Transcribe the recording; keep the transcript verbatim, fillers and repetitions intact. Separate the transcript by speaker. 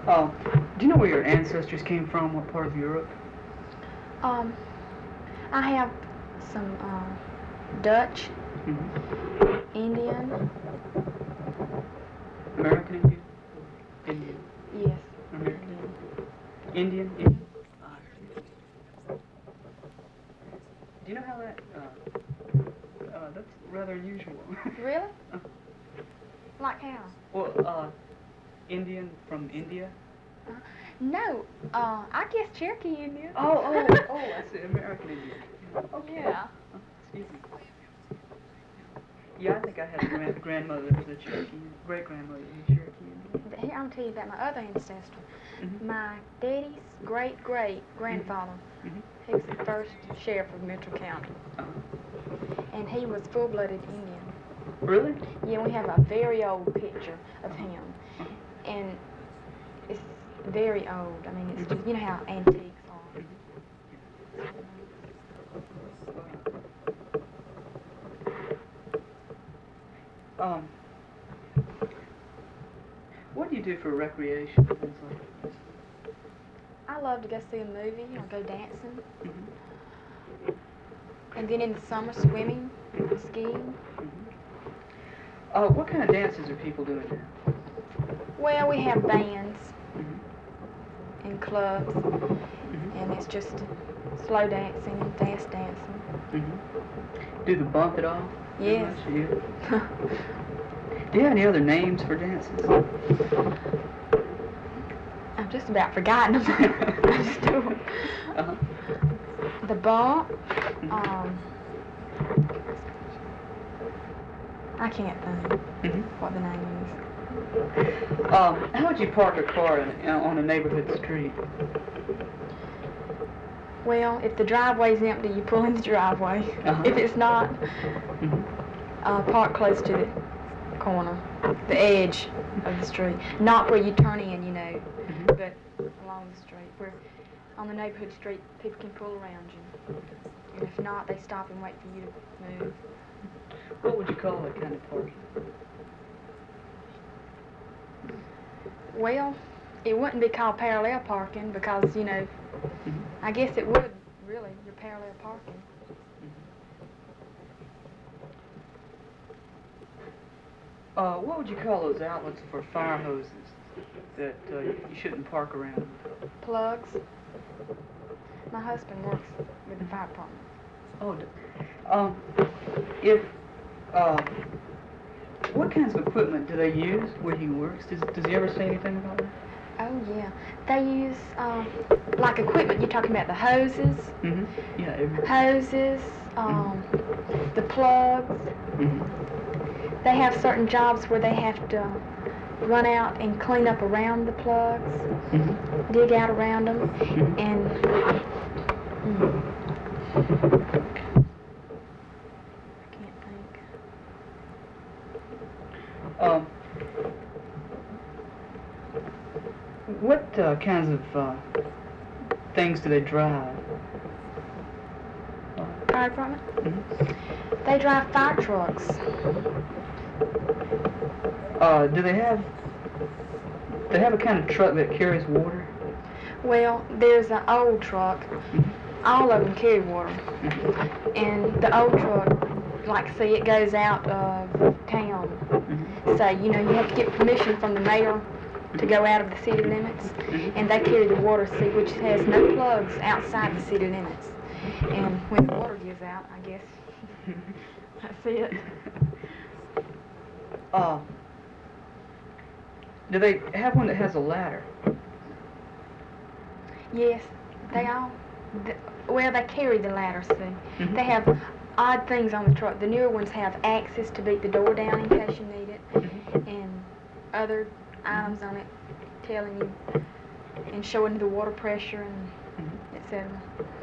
Speaker 1: Uh, do you know where your ancestors came from? What part of Europe?
Speaker 2: Um, I have some uh, Dutch,
Speaker 1: Mm-hmm.
Speaker 2: Indian.
Speaker 1: American Indian? Indian.
Speaker 2: Yes.
Speaker 1: American Indian? Indian? Ah, I see. Do you know how that, uh, uh, that's rather unusual.
Speaker 2: Really?
Speaker 1: Uh,
Speaker 2: Like how?
Speaker 1: well, uh, Indian from India?
Speaker 2: Uh, no, uh, I guess Cherokee Indian.
Speaker 1: Oh, oh, oh, I see, American Indian. Okay.
Speaker 2: Yeah.
Speaker 1: Uh, excuse me. Yeah, I think I had a grand- grandmother that was a Cherokee, great-grandmother that was a Cherokee Indian.
Speaker 2: But here, I'm going to tell you about my other ancestor.
Speaker 1: Mm-hmm.
Speaker 2: My daddy's great-great-grandfather.
Speaker 1: Mm-hmm.
Speaker 2: He was the first sheriff of Mitchell County.
Speaker 1: Uh-huh.
Speaker 2: And he was full-blooded Indian.
Speaker 1: Really?
Speaker 2: Yeah, we have a very old picture of him.
Speaker 1: Uh-huh.
Speaker 2: And it's very old. I mean, it's just, you know how antiques are.
Speaker 1: Um, what do you do for recreation? Things like this?
Speaker 2: I love to go see a movie or go dancing.
Speaker 1: Mm-hmm.
Speaker 2: And then in the summer, swimming, skiing.
Speaker 1: Mm-hmm. Uh, what kind of dances are people doing now?
Speaker 2: Well, we have bands
Speaker 1: Mm-hmm.
Speaker 2: and clubs,
Speaker 1: Mm-hmm.
Speaker 2: and it's just slow dancing and fast dancing.
Speaker 1: Mm-hmm. Do the bump at all?
Speaker 2: Yes.
Speaker 1: Yeah. Do you have any other names for dances?
Speaker 2: I've just about forgotten them. I just do 'em.
Speaker 1: Uh-huh.
Speaker 2: The bump.
Speaker 1: Mm-hmm.
Speaker 2: Um, I can't think
Speaker 1: Mm-hmm.
Speaker 2: what the name is.
Speaker 1: Um, how would you park a car in, uh, on a neighborhood street?
Speaker 2: Well, if the driveway's empty, you pull in the driveway.
Speaker 1: Uh-huh.
Speaker 2: If it's not,
Speaker 1: Mm-hmm.
Speaker 2: uh, park close to the corner, the edge of the street. Not where you turn in, you know,
Speaker 1: Mm-hmm.
Speaker 2: but along the street. Where on the neighborhood street, people can pull around you. And if not, they stop and wait for you to move.
Speaker 1: What would you call that kind of parking?
Speaker 2: Well, it wouldn't be called parallel parking because, you know,
Speaker 1: Mm-hmm.
Speaker 2: I guess it would, really, your parallel parking.
Speaker 1: Uh, what would you call those outlets for fire hoses that uh, you shouldn't park around?
Speaker 2: Plugs. My husband works with the fire department.
Speaker 1: Oh, d- um, if, uh, what kinds of equipment do they use where he works? Does, does he ever say anything about that?
Speaker 2: Oh, yeah. They use, um, like equipment. You're talking about the hoses,
Speaker 1: Mm-hmm. Yeah, every,
Speaker 2: hoses, um, the plugs.
Speaker 1: mm-hmm.
Speaker 2: They have certain jobs where they have to run out and clean up around the plugs,
Speaker 1: Mm-hmm.
Speaker 2: dig out around them,
Speaker 1: Mhm.
Speaker 2: and mm, I can't think.
Speaker 1: Um, what uh, kinds of uh, things do they drive?
Speaker 2: Fire department?
Speaker 1: Mm-hmm.
Speaker 2: They drive fire trucks.
Speaker 1: Uh, do they have, they have a kind of truck that carries water?
Speaker 2: Well, there's an old truck.
Speaker 1: Mm-hmm.
Speaker 2: All of them carry water.
Speaker 1: Mm-hmm.
Speaker 2: And the old truck, like say it goes out of town.
Speaker 1: Mm-hmm.
Speaker 2: So, you know, you have to get permission from the mayor to go out of the city limits.
Speaker 1: Mm-hmm.
Speaker 2: And they carry the water, see, which has no plugs outside the city limits. And when the water gives out, I guess that's it.
Speaker 1: Uh, do they have one that has a ladder?
Speaker 2: Yes, they all, th- well, they carry the ladder, see.
Speaker 1: Mhm.
Speaker 2: They have odd things on the truck. The newer ones have axes to beat the door down in case you need it,
Speaker 1: Mhm.
Speaker 2: and other items on it telling you and showing the water pressure and
Speaker 1: Mhm.
Speaker 2: et cetera.